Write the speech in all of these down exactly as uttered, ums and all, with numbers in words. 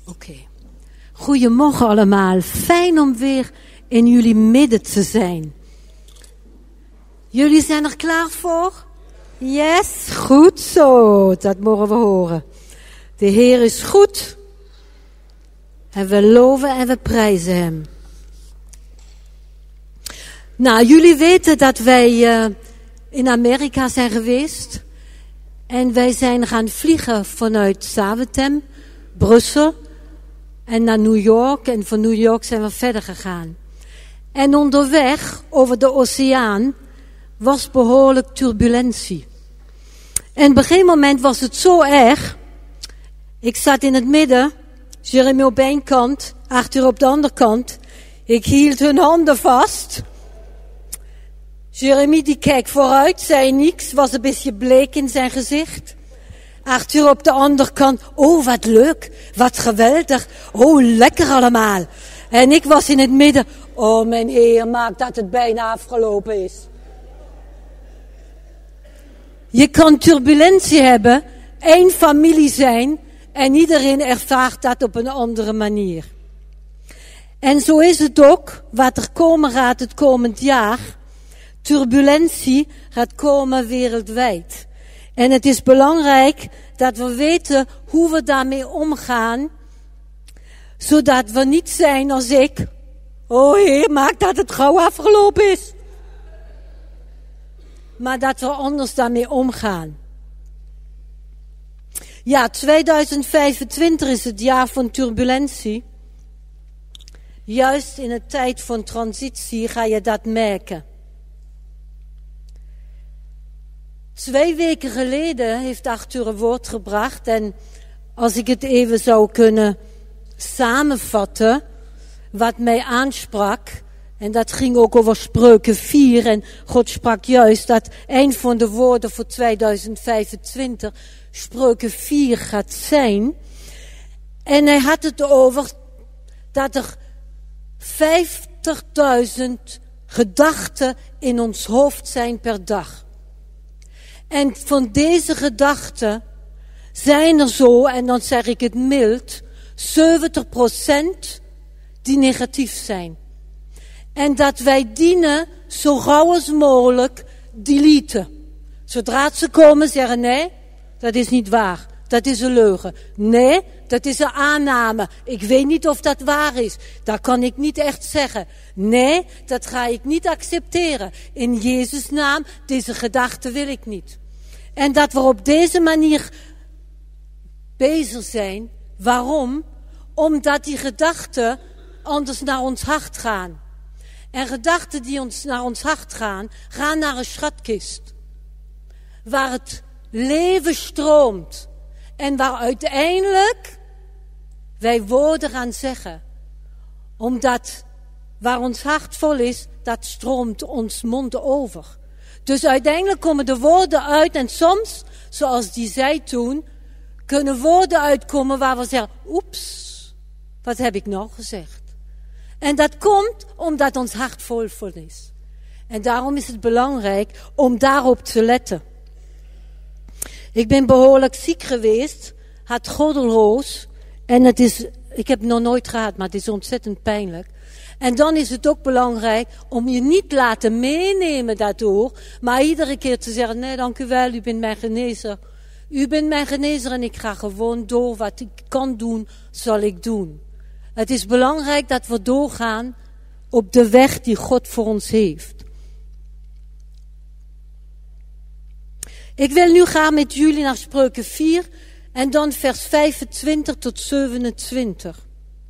Oké. Okay. Goedemorgen allemaal. Fijn om weer in jullie midden te zijn. Jullie zijn er klaar voor? Yes, goed zo. Dat mogen we horen. De Heer is goed. En we loven en we prijzen Hem. Nou, jullie weten dat wij uh, in Amerika zijn geweest. En wij zijn gaan vliegen vanuit Zaventem, Brussel en naar New York. En van New York zijn we verder gegaan. En onderweg over de oceaan was behoorlijk turbulentie. En op een gegeven moment was het zo erg. Ik zat in het midden, Jeremy op één kant, Arthur op de andere kant. Ik hield hun handen vast. Jeremy die keek vooruit, zei niks, was een beetje bleek in zijn gezicht. Arthur op de andere kant, oh wat leuk, wat geweldig, oh lekker allemaal. En ik was in het midden, oh mijn Heer, maak dat het bijna afgelopen is. Je kan turbulentie hebben, één familie zijn en iedereen ervaart dat op een andere manier. En zo is het ook, wat er komen gaat het komend jaar. Turbulentie gaat komen wereldwijd. En het is belangrijk dat we weten hoe we daarmee omgaan. Zodat we niet zijn als ik. Oh Heer, maak dat het gauw afgelopen is. Maar dat we anders daarmee omgaan. Ja, tweeduizend vijfentwintig is het jaar van turbulentie. Juist in een tijd van transitie ga je dat merken. Twee weken geleden heeft Arthur een woord gebracht. En als ik het even zou kunnen samenvatten, wat mij aansprak. En dat ging ook over Spreuken vier. En God sprak juist dat een van de woorden voor tweeduizend vijfentwintig Spreuken vier gaat zijn. En hij had het over dat er vijftigduizend gedachten in ons hoofd zijn per dag. En van deze gedachten zijn er zo, en dan zeg ik het mild, zeventig procent die negatief zijn. En dat wij dienen zo gauw als mogelijk deleten. Zodra ze komen zeggen, nee, dat is niet waar. Dat is een leugen. Nee, dat is een aanname. Ik weet niet of dat waar is. Dat kan ik niet echt zeggen. Nee, dat ga ik niet accepteren. In Jezus' naam, deze gedachte wil ik niet. En dat we op deze manier bezig zijn. Waarom? Omdat die gedachten anders naar ons hart gaan. En gedachten die ons naar ons hart gaan, gaan naar een schatkist. Waar het leven stroomt. En waar uiteindelijk wij woorden gaan zeggen. Omdat waar ons hart vol is, dat stroomt ons mond over. Dus uiteindelijk komen de woorden uit en soms, zoals die zei toen, kunnen woorden uitkomen waar we zeggen, oeps, wat heb ik nou gezegd? En dat komt omdat ons hart vol vol is. En daarom is het belangrijk om daarop te letten. Ik ben behoorlijk ziek geweest, had gordelroos. En het is, ik heb het nog nooit gehad, maar het is ontzettend pijnlijk. En dan is het ook belangrijk om je niet te laten meenemen daardoor. Maar iedere keer te zeggen, nee dank u wel, u bent mijn genezer. U bent mijn genezer en ik ga gewoon door. Wat ik kan doen, zal ik doen. Het is belangrijk dat we doorgaan op de weg die God voor ons heeft. Ik wil nu gaan met jullie naar Spreuken vier en dan vers vijfentwintig tot zevenentwintig.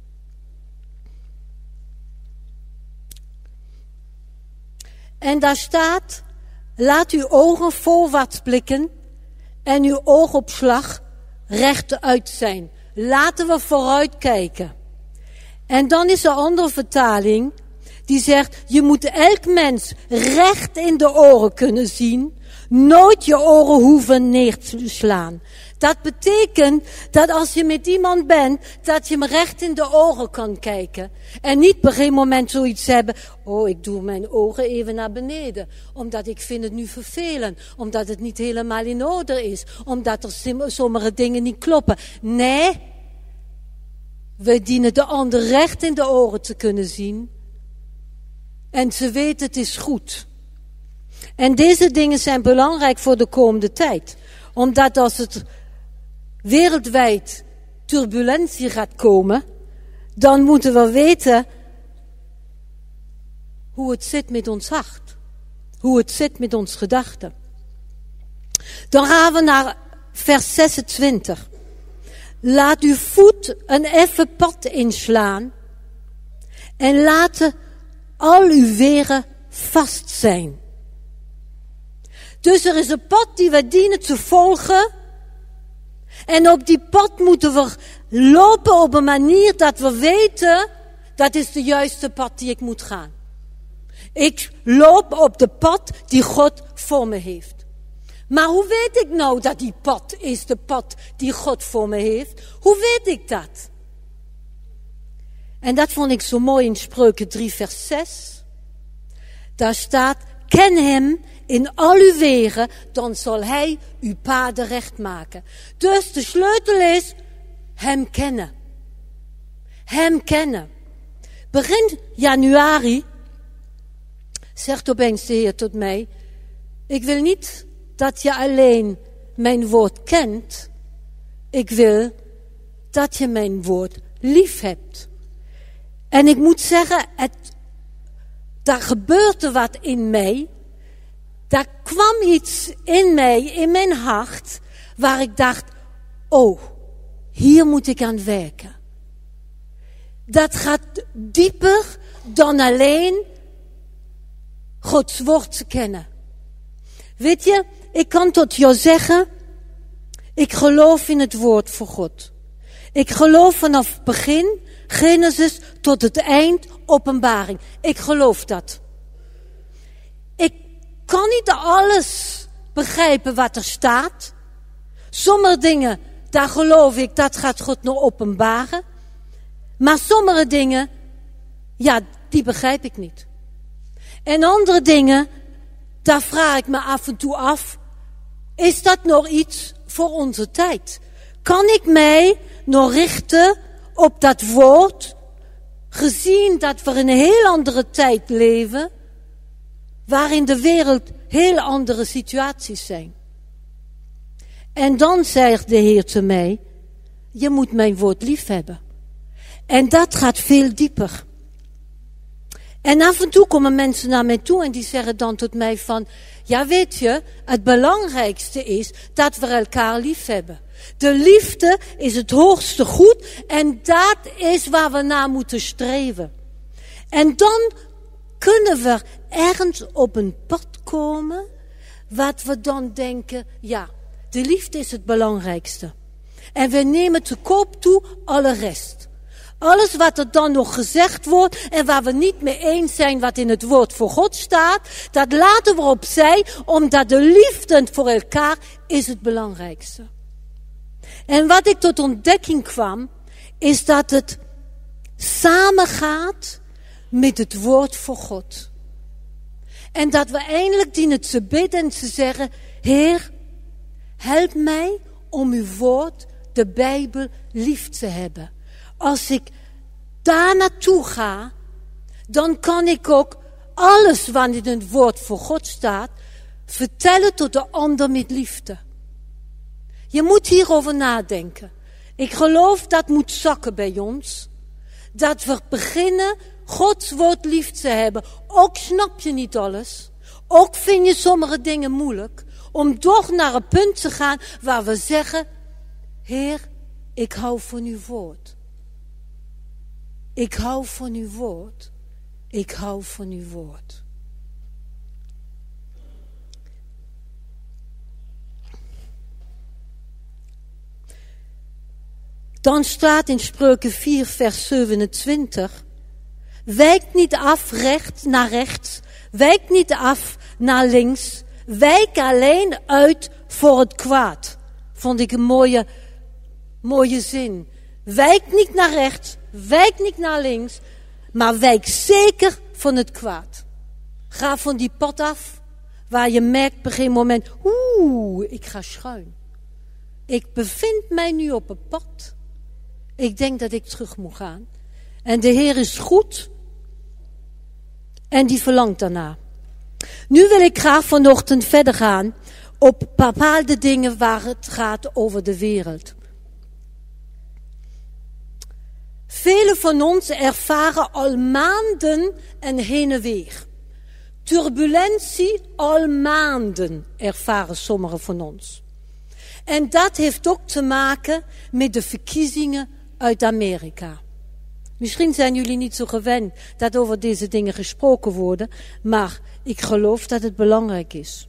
En daar staat, laat uw ogen voorwaarts blikken en uw oogopslag rechtuit zijn. Laten we vooruit kijken. En dan is er een andere vertaling die zegt, je moet elk mens recht in de oren kunnen zien. Nooit je oren hoeven neer te slaan. Dat betekent dat als je met iemand bent, dat je hem recht in de ogen kan kijken. En niet op een gegeven moment zoiets hebben, oh ik doe mijn ogen even naar beneden. Omdat ik vind het nu vervelend. Omdat het niet helemaal in orde is. Omdat er sommige dingen niet kloppen. Nee, We dienen de ander recht in de oren te kunnen zien. En ze weten het is goed. En deze dingen zijn belangrijk voor de komende tijd. Omdat als het wereldwijd turbulentie gaat komen, dan moeten we weten hoe het zit met ons hart. Hoe het zit met ons gedachten. Dan gaan we naar vers zesentwintig. Laat uw voet een effen pad inslaan en laten al uw wegen vast zijn. Dus er is een pad die we dienen te volgen. En op die pad moeten we lopen op een manier dat we weten, dat is de juiste pad die ik moet gaan. Ik loop op de pad die God voor me heeft. Maar hoe weet ik nou dat die pad is de pad die God voor me heeft? Hoe weet ik dat? En dat vond ik zo mooi in Spreuken drie vers zes. Daar staat, ken hem in al uw wegen, dan zal hij uw paden recht maken. Dus de sleutel is hem kennen. Hem kennen. Begin januari zegt opeens de Heer tot mij, ik wil niet dat je alleen mijn woord kent. Ik wil dat je mijn woord lief hebt. En ik moet zeggen, het, daar gebeurde wat in mij. Daar kwam iets in mij, in mijn hart, waar ik dacht, oh, hier moet ik aan werken. Dat gaat dieper dan alleen Gods woord te kennen. Weet je, ik kan tot jou zeggen, ik geloof in het woord van God. Ik geloof vanaf het begin, Genesis, tot het eind, openbaring. Ik geloof dat. Ik kan niet alles begrijpen wat er staat. Sommige dingen, daar geloof ik, dat gaat God nog openbaren. Maar sommige dingen, ja, die begrijp ik niet. En andere dingen, daar vraag ik me af en toe af, is dat nog iets voor onze tijd? Kan ik mij nog richten op dat woord, gezien dat we in een heel andere tijd leven, waarin de wereld heel andere situaties zijn? En dan zegt de Heer te mij, je moet mijn woord lief hebben. En dat gaat veel dieper. En af en toe komen mensen naar mij toe en die zeggen dan tot mij van, ja weet je, het belangrijkste is dat we elkaar lief hebben. De liefde is het hoogste goed en dat is waar we naar moeten streven. En dan kunnen we ergens op een pad komen, wat we dan denken, ja, de liefde is het belangrijkste. En we nemen te koop toe alle rest. Alles wat er dan nog gezegd wordt en waar we niet mee eens zijn wat in het woord voor God staat, dat laten we opzij, omdat de liefde voor elkaar is het belangrijkste. En wat ik tot ontdekking kwam, is dat het samengaat met het woord voor God. En dat we eindelijk dienen te bidden en te zeggen, Heer, help mij om uw woord, de Bijbel, lief te hebben. Als ik daar naartoe ga, dan kan ik ook alles wat in het woord voor God staat, vertellen tot de ander met liefde. Je moet hierover nadenken. Ik geloof dat moet zakken bij ons. Dat we beginnen Gods woord lief te hebben. Ook snap je niet alles. Ook vind je sommige dingen moeilijk. Om toch naar een punt te gaan waar we zeggen, Heer, ik hou van uw woord. Ik hou van uw woord. Ik hou van uw woord. Dan staat in Spreuken vier vers zevenentwintig. Wijk niet af rechts naar rechts. Wijk niet af naar links. Wijk alleen uit voor het kwaad. Vond ik een mooie, mooie zin. Wijk niet naar rechts. Wijk niet naar links. Maar wijk zeker van het kwaad. Ga van die pad af. Waar je merkt op een gegeven moment. Oeh, ik ga schuin. Ik bevind mij nu op een pad. Ik denk dat ik terug moet gaan. En de Heer is goed. En die verlangt daarna. Nu wil ik graag vanochtend verder gaan op bepaalde dingen waar het gaat over de wereld. Velen van ons ervaren al maanden een heen en weer. Turbulentie al maanden ervaren sommigen van ons. En dat heeft ook te maken met de verkiezingen uit Amerika. Misschien zijn jullie niet zo gewend dat over deze dingen gesproken worden, maar ik geloof dat het belangrijk is.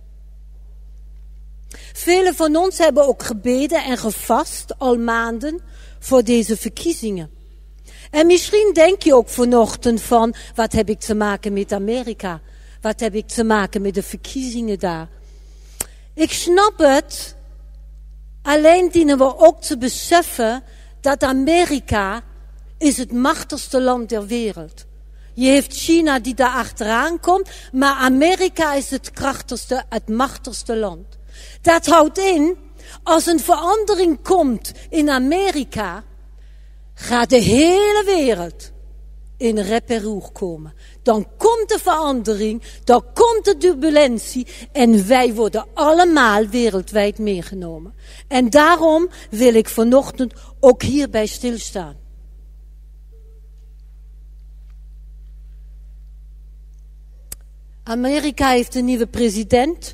Velen van ons hebben ook gebeden en gevast al maanden voor deze verkiezingen. En misschien denk je ook vanochtend van, wat heb ik te maken met Amerika? Wat heb ik te maken met de verkiezingen daar? Ik snap het, alleen dienen we ook te beseffen dat Amerika is het machtigste land der wereld. Je heeft China die daar achteraan komt, maar Amerika is het krachtigste, het machtigste land. Dat houdt in, als een verandering komt in Amerika, gaat de hele wereld in rep en roer komen. Dan komt de verandering, dan komt de turbulentie en wij worden allemaal wereldwijd meegenomen. En daarom wil ik vanochtend ook hierbij stilstaan. Amerika heeft een nieuwe president.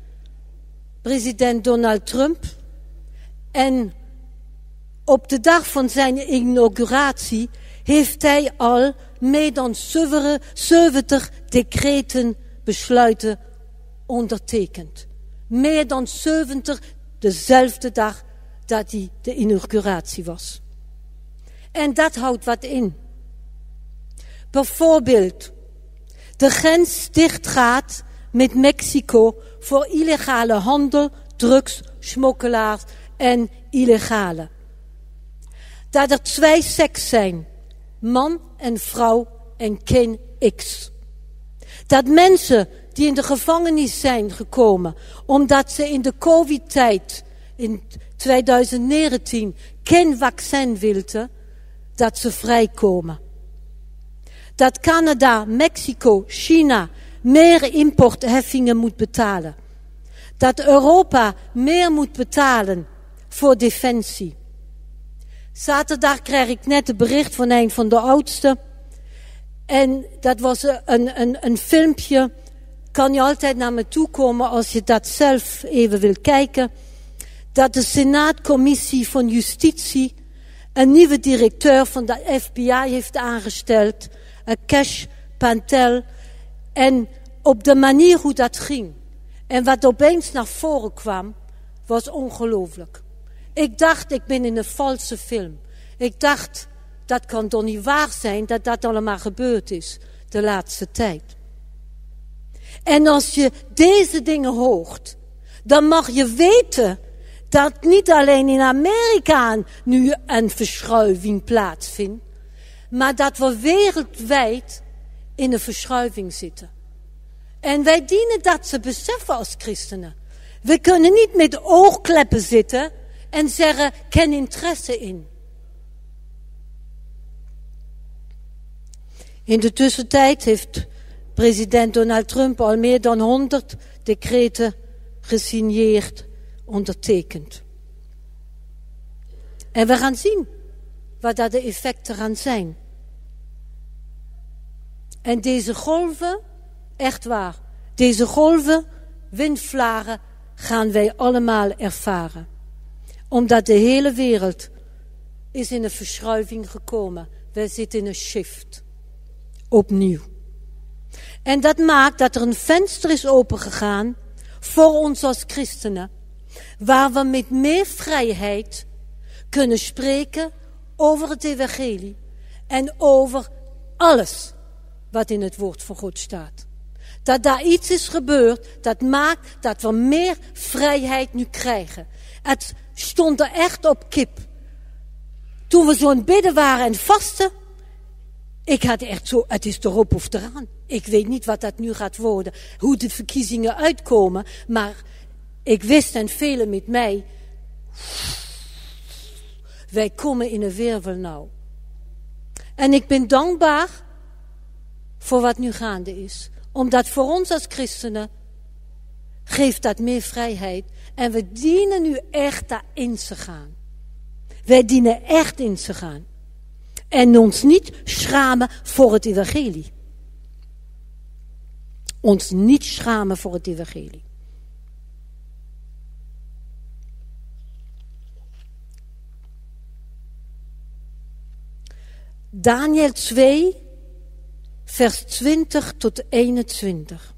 President Donald Trump. En op de dag van zijn inauguratie heeft hij al meer dan zeventig decreten, besluiten ondertekend. Meer dan zeventig dezelfde dag dat hij de inauguratie was. En dat houdt wat in. Bijvoorbeeld, de grens dichtgaat met Mexico voor illegale handel, drugs, smokkelaars en illegale. Dat er twee seks zijn, man en vrouw en geen X. Dat mensen die in de gevangenis zijn gekomen, omdat ze in de COVID-tijd in twintig negentien geen vaccin wilden, dat ze vrijkomen. Dat Canada, Mexico, China meer importheffingen moet betalen. Dat Europa meer moet betalen voor defensie. Zaterdag kreeg ik net een bericht van een van de oudsten. En dat was een, een, een filmpje. Kan je altijd naar me toe komen als je dat zelf even wil kijken. Dat de Senaatcommissie van Justitie een nieuwe directeur van de F B I heeft aangesteld. Kesh Patel. En op de manier hoe dat ging. En wat opeens naar voren kwam, was ongelooflijk. Ik dacht, ik ben in een valse film. Ik dacht, dat kan toch niet waar zijn dat dat allemaal gebeurd is de laatste tijd. En als je deze dingen hoort, dan mag je weten dat niet alleen in Amerika nu een verschuiving plaatsvindt, maar dat we wereldwijd in een verschuiving zitten. En wij dienen dat te beseffen als christenen. We kunnen niet met oogkleppen zitten en zeggen, geen interesse in. In de tussentijd heeft president Donald Trump al meer dan honderd decreten gesigneerd, ondertekend. En we gaan zien wat daar de effecten gaan zijn. En deze golven, echt waar, deze golven, windvlagen, gaan wij allemaal ervaren. Omdat de hele wereld is in een verschuiving gekomen. Wij zitten in een shift. Opnieuw. En dat maakt dat er een venster is opengegaan voor ons als christenen. Waar we met meer vrijheid kunnen spreken over het evangelie. En over alles wat in het woord van God staat. Dat daar iets is gebeurd, dat maakt dat we meer vrijheid nu krijgen. Het stond er echt op kip. Toen we zo aan het bidden waren en vasten, ik had echt zo, het is erop of eraan. Ik weet niet wat dat nu gaat worden, hoe de verkiezingen uitkomen, maar ik wist en velen met mij, Wij komen in een virvelnauw. En ik ben dankbaar voor wat nu gaande is. Omdat voor ons als christenen geeft dat meer vrijheid. En we dienen nu echt daarin te gaan. Wij dienen echt in te gaan. En ons niet schamen voor het evangelie. Ons niet schamen voor het evangelie. Daniel twee, vers twintig tot eenentwintig.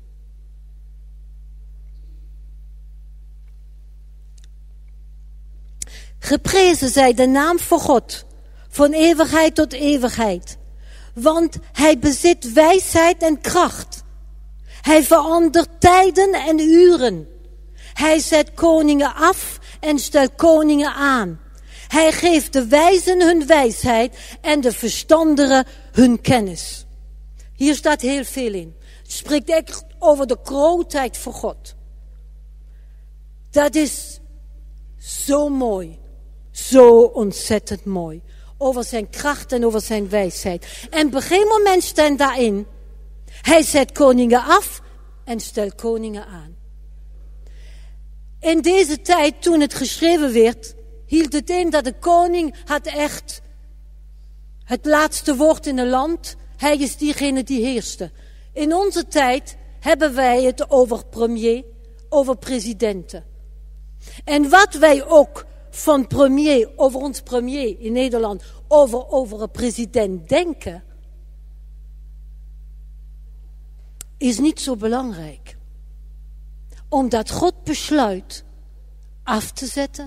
Geprezen zij de naam van God, van eeuwigheid tot eeuwigheid. Want hij bezit wijsheid en kracht. Hij verandert tijden en uren. Hij zet koningen af en stelt koningen aan. Hij geeft de wijzen hun wijsheid en de verstandigen hun kennis. Hier staat heel veel in. Het spreekt echt over de grootheid van God. Dat is zo mooi. Zo ontzettend mooi. Over zijn kracht en over zijn wijsheid. En op een gegeven moment staat daarin. Hij zet koningen af en stelt koningen aan. In deze tijd, toen het geschreven werd, hield het in dat de koning had echt het laatste woord in het land. Hij is diegene die heerste. In onze tijd hebben wij het over premier, over presidenten. En wat wij ook van premier, over ons premier in Nederland, over, over een president denken, is niet zo belangrijk. Omdat God besluit af te zetten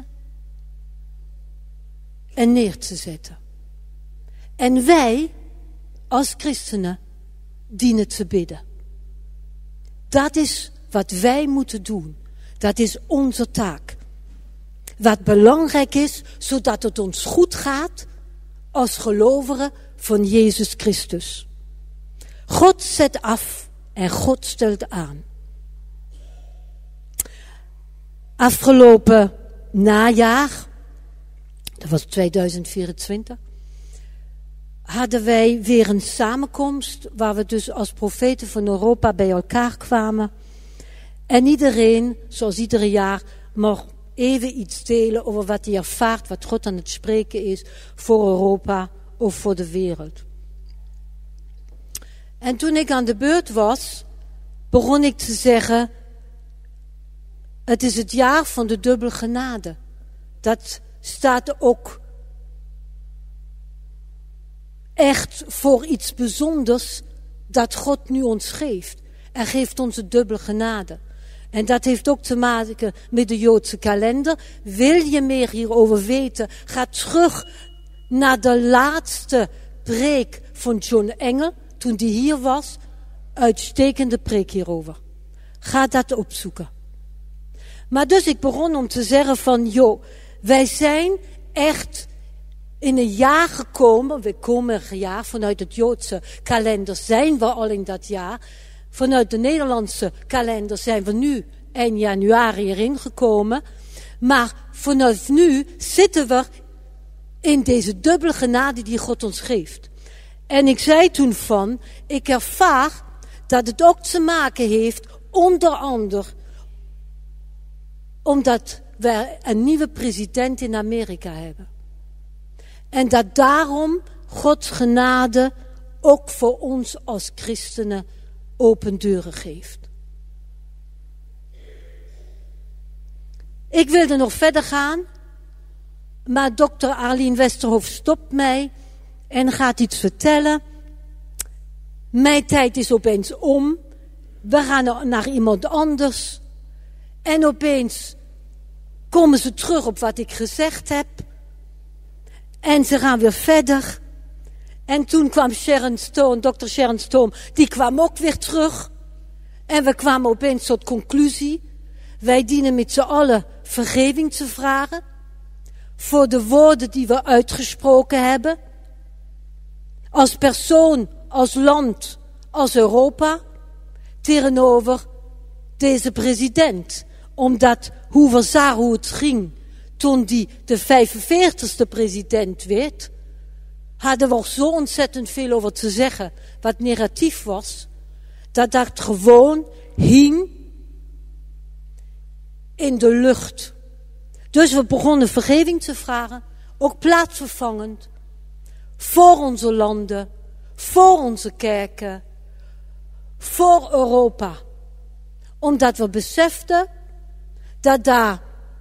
en neer te zetten. En wij, als christenen, dienen te bidden. Dat is wat wij moeten doen. Dat is onze taak. Wat belangrijk is, zodat het ons goed gaat als gelovigen van Jezus Christus. God zet af en God stelt aan. Afgelopen najaar, dat was tweeduizend vierentwintig, hadden wij weer een samenkomst waar we dus als profeten van Europa bij elkaar kwamen. En iedereen, zoals ieder jaar, mag even iets delen over wat hij ervaart, wat God aan het spreken is voor Europa of voor de wereld. En toen ik aan de beurt was, begon ik te zeggen, het is het jaar van de dubbele genade. Dat staat ook echt voor iets bijzonders dat God nu ons geeft. Hij geeft ons de dubbele genade. En dat heeft ook te maken met de Joodse kalender. Wil je meer hierover weten? Ga terug naar de laatste preek van John Engel, toen die hier was. Uitstekende preek hierover. Ga dat opzoeken. Maar dus ik begon om te zeggen van, joh, wij zijn echt in een jaar gekomen. We komen een jaar vanuit het Joodse kalender, zijn we al in dat jaar. Vanuit de Nederlandse kalender zijn we nu eind januari erin gekomen. Maar vanaf nu zitten we in deze dubbele genade die God ons geeft. En ik zei toen van, ik ervaar dat het ook te maken heeft, onder andere, omdat wij een nieuwe president in Amerika hebben. En dat daarom Gods genade ook voor ons als christenen open deuren geeft. Ik wilde nog verder gaan, maar dokter Arlien Westerhof stopt mij en gaat iets vertellen. Mijn tijd is opeens om. We gaan naar iemand anders. En opeens komen ze terug op wat ik gezegd heb. En ze gaan weer verder. En toen kwam Sharon Stone, dokter Sharon Stone, die kwam ook weer terug. En we kwamen opeens tot conclusie. Wij dienen met z'n allen vergeving te vragen. Voor de woorden die we uitgesproken hebben. Als persoon, als land, als Europa. Tegenover deze president. Omdat hoe we zagen hoe het ging toen die de vijfenveertigste president werd, hadden we er zo ontzettend veel over te zeggen, wat negatief was, dat dat gewoon hing in de lucht. Dus we begonnen vergeving te vragen, ook plaatsvervangend, voor onze landen, voor onze kerken, voor Europa. Omdat we beseften dat daar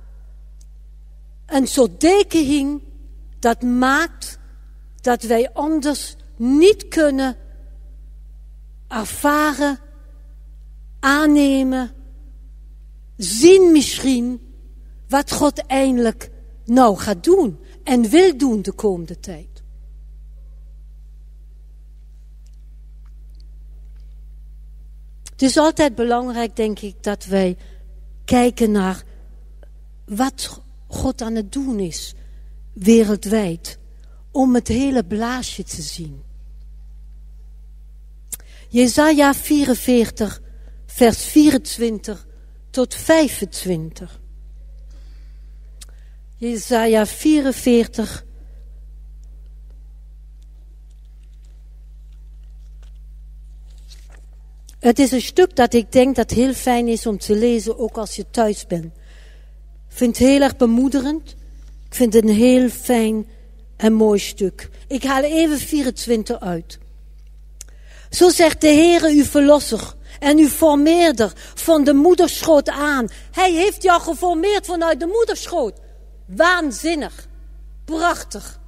een soort deken hing, dat maakt dat wij anders niet kunnen ervaren, aannemen, zien misschien wat God eindelijk nou gaat doen en wil doen de komende tijd. Het is altijd belangrijk, denk ik, dat wij kijken naar wat God aan het doen is, wereldwijd, om het hele blaasje te zien. Jesaja vierenveertig, vers vierentwintig tot vijfentwintig. Jesaja vierenveertig. Het is een stuk dat ik denk dat heel fijn is om te lezen, ook als je thuis bent. Ik vind het heel erg bemoedigend. Ik vind het een heel fijn en mooi stuk. Ik haal even vierentwintig uit. Zo zegt de Heere uw verlosser en uw formeerder van de moederschoot aan. Hij heeft jou geformeerd vanuit de moederschoot. Waanzinnig. Prachtig.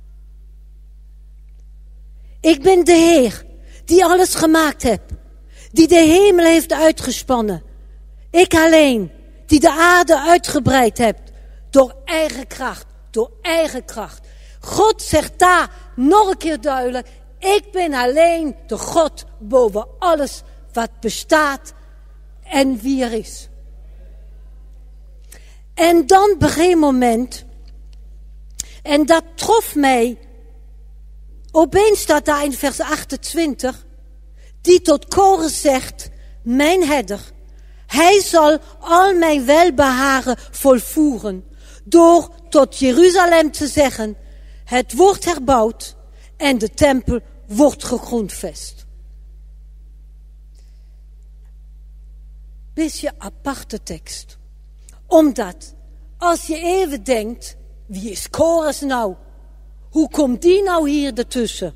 Ik ben de Heer die alles gemaakt heeft. Die de hemel heeft uitgespannen. Ik alleen die de aarde uitgebreid hebt. Door eigen kracht. Door eigen kracht. God zegt daar nog een keer duidelijk. Ik ben alleen de God boven alles wat bestaat en wie er is. En dan op een gegeven moment, en dat trof mij, opeens staat daar in vers achtentwintig, die tot Kores zegt, mijn herder, hij zal al mijn welbehagen volvoeren, door tot Jeruzalem te zeggen, het wordt herbouwd en de tempel wordt gegrondvest. Beetje aparte tekst. Omdat, als je even denkt, wie is Kores nou? Hoe komt die nou hier ertussen?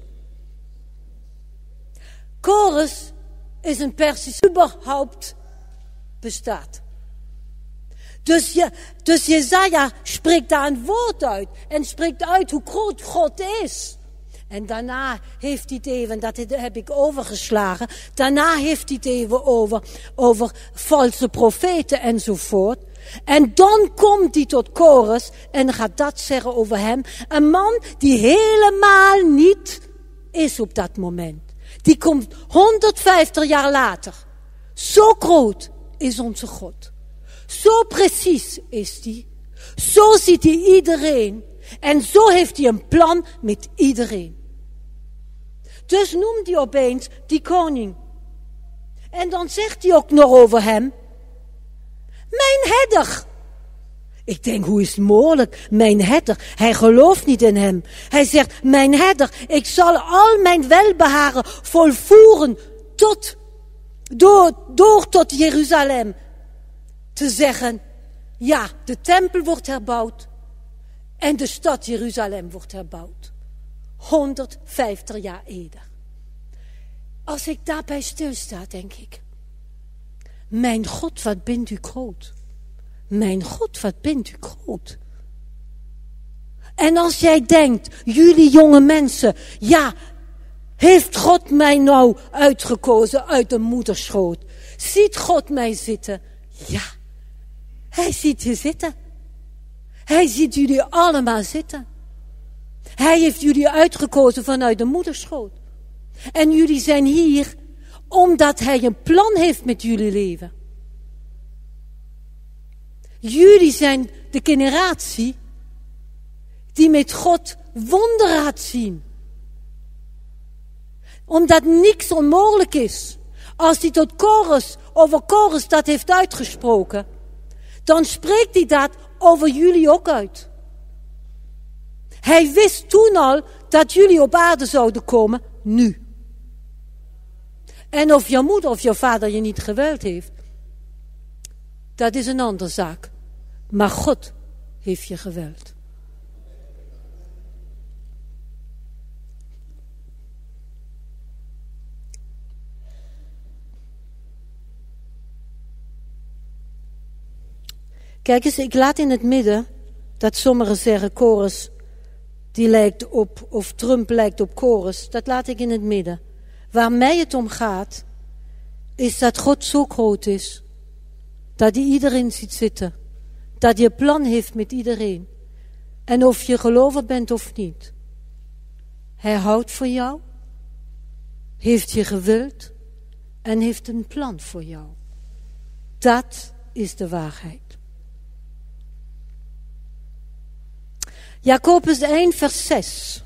Kores is een Persisch überhaupt bestaat. Dus, je, dus Jesaja spreekt daar een woord uit. En spreekt uit hoe groot God is. En daarna heeft hij het even, dat heb ik overgeslagen. Daarna heeft hij het even over, over valse profeten enzovoort. En dan komt hij tot Kores en gaat dat zeggen over hem. Een man die helemaal niet is op dat moment. Die komt honderdvijftig jaar later. Zo groot is onze God. Zo precies is hij. Zo ziet hij iedereen. En zo heeft hij een plan met iedereen. Dus noemt hij opeens die koning. En dan zegt hij ook nog over hem. Mijn herder. Ik denk, hoe is het mogelijk? Mijn herder. Hij gelooft niet in hem. Hij zegt, mijn herder, ik zal al mijn welbehagen volvoeren tot, door, door tot Jeruzalem. Te zeggen, ja, de tempel wordt herbouwd en de stad Jeruzalem wordt herbouwd. honderdvijftig jaar eerder. Als ik daarbij stilsta, denk ik, mijn God, wat bent u groot. Mijn God, wat bent u groot. En als jij denkt, jullie jonge mensen, ja, heeft God mij nou uitgekozen uit de moederschoot? Ziet God mij zitten? Ja, hij ziet je zitten. Hij ziet jullie allemaal zitten. Hij heeft jullie uitgekozen vanuit de moederschoot. En jullie zijn hier omdat hij een plan heeft met jullie leven. Jullie zijn de generatie die met God wonderen gaat zien. Omdat niks onmogelijk is. Als hij tot Kores, over Kores dat heeft uitgesproken, dan spreekt hij dat over jullie ook uit. Hij wist toen al dat jullie op aarde zouden komen, nu. En of je moeder of je vader je niet gewild heeft, dat is een andere zaak. Maar God heeft je gewild. Kijk eens, ik laat in het midden dat sommigen zeggen Chorus, die lijkt op, of Trump lijkt op Chorus. Dat laat ik in het midden. Waar mij het om gaat, is dat God zo groot is, dat hij iedereen ziet zitten. Dat hij een plan heeft met iedereen. En of je gelover bent of niet. Hij houdt voor jou, heeft je gewild en heeft een plan voor jou. Dat is de waarheid. Jacobus één vers zes.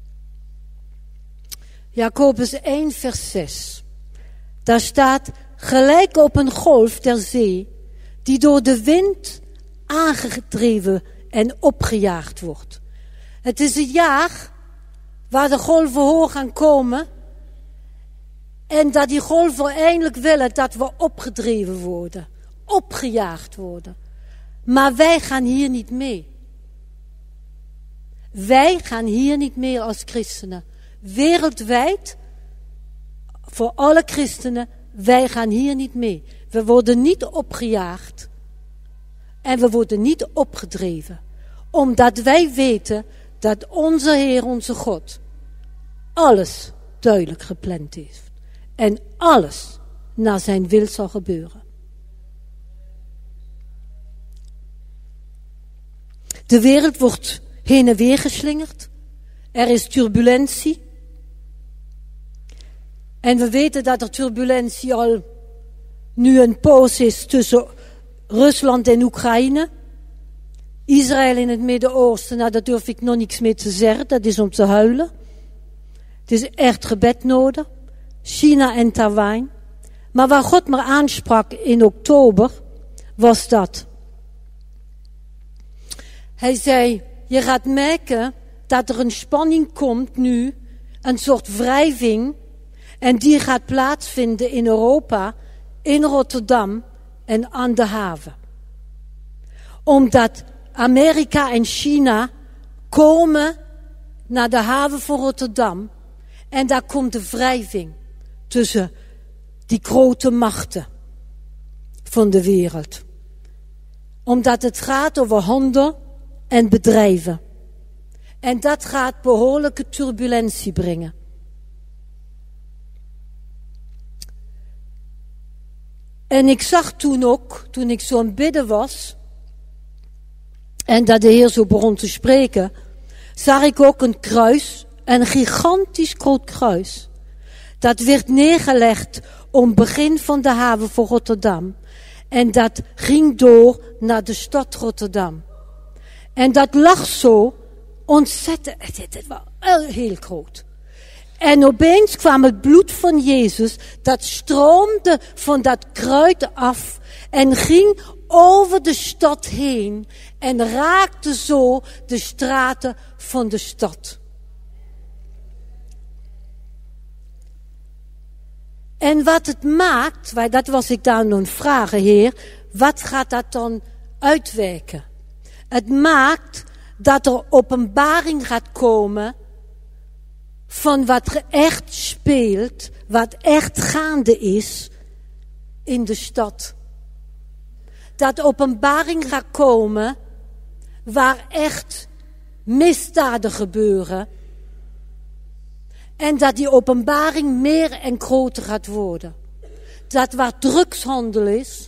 Jacobus één vers zes. Daar staat, gelijk op een golf der zee, die door de wind aangedreven en opgejaagd wordt. Het is een jaar waar de golven hoog gaan komen en dat die golven eindelijk willen dat we opgedreven worden, opgejaagd worden. Maar wij gaan hier niet mee. Wij gaan hier niet mee als christenen. Wereldwijd, voor alle christenen, wij gaan hier niet mee. We worden niet opgejaagd en we worden niet opgedreven. Omdat wij weten dat onze Heer, onze God, alles duidelijk gepland heeft. En alles naar zijn wil zal gebeuren. De wereld wordt heen en weer geslingerd. Er is turbulentie. En we weten dat er turbulentie al nu een poos is tussen Rusland en Oekraïne. Israël in het Midden-Oosten, nou daar durf ik nog niks mee te zeggen. Dat is om te huilen. Het is echt gebed nodig. China en Taiwan. Maar waar God me aansprak in oktober, was dat. Hij zei, je gaat merken dat er een spanning komt nu, een soort wrijving, en die gaat plaatsvinden in Europa, in Rotterdam en aan de haven. Omdat Amerika en China komen naar de haven van Rotterdam en daar komt de wrijving tussen die grote machten van de wereld. Omdat het gaat over handel en bedrijven. En dat gaat behoorlijke turbulentie brengen. En ik zag toen ook, toen ik zo aan het bidden was, en dat de Heer zo begon te spreken, zag ik ook een kruis, een gigantisch groot kruis. Dat werd neergelegd om het begin van de haven van Rotterdam. En dat ging door naar de stad Rotterdam. En dat lag zo ontzettend, het was heel groot. En opeens kwam het bloed van Jezus, dat stroomde van dat kruid af en ging over de stad heen en raakte zo de straten van de stad. En wat het maakt, dat was ik daar nog vragen, Heer, wat gaat dat dan uitwerken? Het maakt dat er openbaring gaat komen van wat er echt speelt, wat echt gaande is in de stad. Dat openbaring gaat komen waar echt misdaden gebeuren. En dat die openbaring meer en groter gaat worden. Dat waar drugshandel is,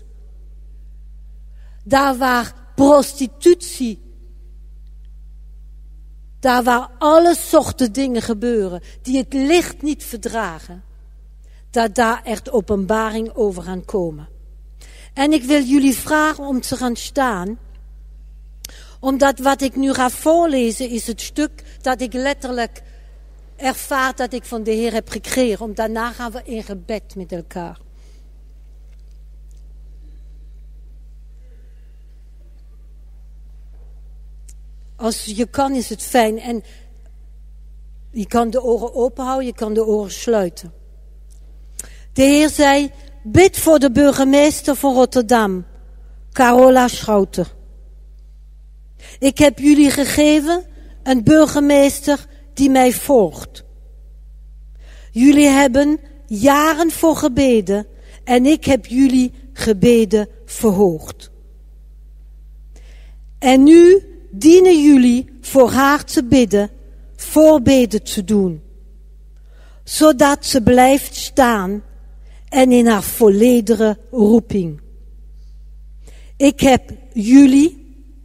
daar waar prostitutie, daar waar alle soorten dingen gebeuren, die het licht niet verdragen, dat daar echt openbaring over gaan komen. En ik wil jullie vragen om te gaan staan, omdat wat ik nu ga voorlezen is het stuk dat ik letterlijk ervaar dat ik van de Heer heb gekregen. Om daarna gaan we in gebed met elkaar. Als je kan is het fijn. En je kan de oren open houden, je kan de oren sluiten. De Heer zei, bid voor de burgemeester van Rotterdam, Carola Schouten. Ik heb jullie gegeven een burgemeester die mij volgt. Jullie hebben jaren voor gebeden en ik heb jullie gebeden verhoogd. En nu dienen jullie voor haar te bidden, voorbeden te doen, zodat ze blijft staan en in haar volledige roeping. Ik heb jullie,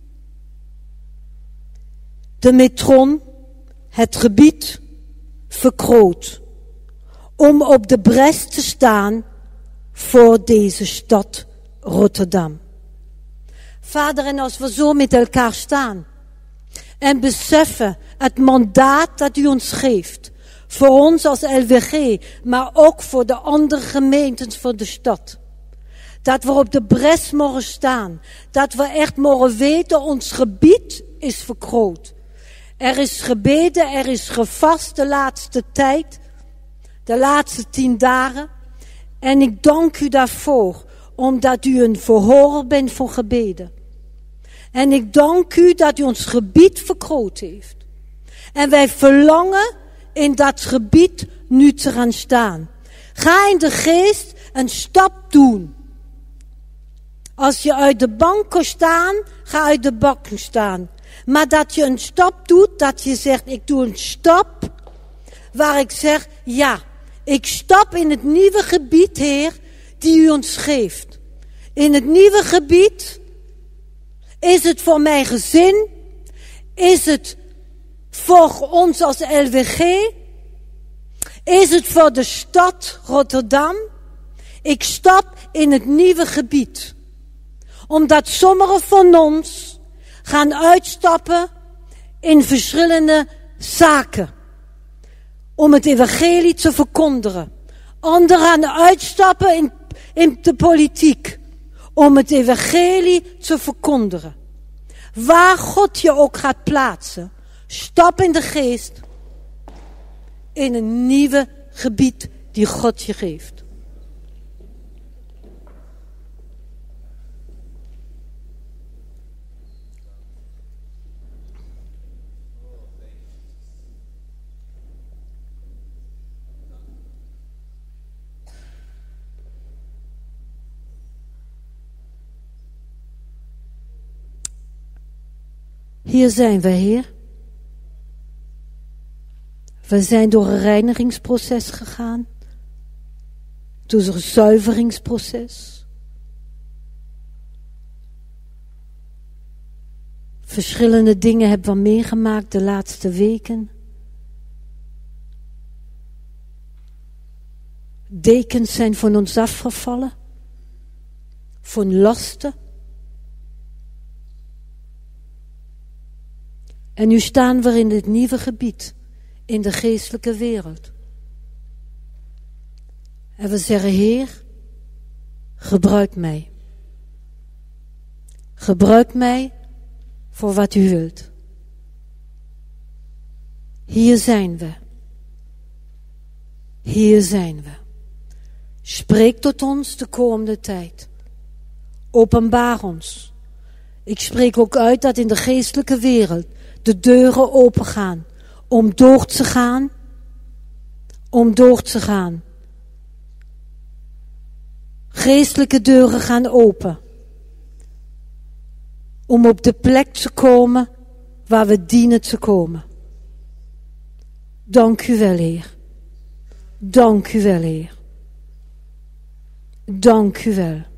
de metron, het gebied vergroot, om op de bres te staan voor deze stad Rotterdam. Vader, en als we zo met elkaar staan en beseffen het mandaat dat u ons geeft, voor ons als L W G, maar ook voor de andere gemeentes van de stad. Dat we op de bres mogen staan, dat we echt mogen weten, ons gebied is vergroot. Er is gebeden, er is gevast de laatste tijd, de laatste tien dagen. En ik dank u daarvoor, omdat u een verhorer bent van gebeden. En ik dank u dat u ons gebied vergroot heeft. En wij verlangen in dat gebied nu te gaan staan. Ga in de geest een stap doen. Als je uit de bank kan staan, ga uit de bank staan. Maar dat je een stap doet, dat je zegt, ik doe een stap waar ik zeg, ja, ik stap in het nieuwe gebied, Heer, die u ons geeft. In het nieuwe gebied is het voor mijn gezin, is het voor ons als L W G, is het voor de stad Rotterdam. Ik stap in het nieuwe gebied. Omdat sommigen van ons gaan uitstappen in verschillende zaken. Om het evangelie te verkondigen. Anderen gaan uitstappen in, in de politiek. Om het evangelie te verkondigen. Waar God je ook gaat plaatsen. Stap in de geest. In een nieuwe gebied die God je geeft. Hier zijn we, Heer. We zijn door een reinigingsproces gegaan. Door een zuiveringsproces. Verschillende dingen hebben we meegemaakt de laatste weken. Dekens zijn van ons afgevallen. Van lasten. En nu staan we in dit nieuwe gebied, in de geestelijke wereld. En we zeggen, Heer, gebruik mij. Gebruik mij voor wat u wilt. Hier zijn we. Hier zijn we. Spreek tot ons de komende tijd. Openbaar ons. Ik spreek ook uit dat in de geestelijke wereld de deuren open gaan. Om door te gaan. Om door te gaan. Geestelijke deuren gaan open. Om op de plek te komen waar we dienen te komen. Dank u wel, Heer. Dank u wel, Heer. Dank u wel.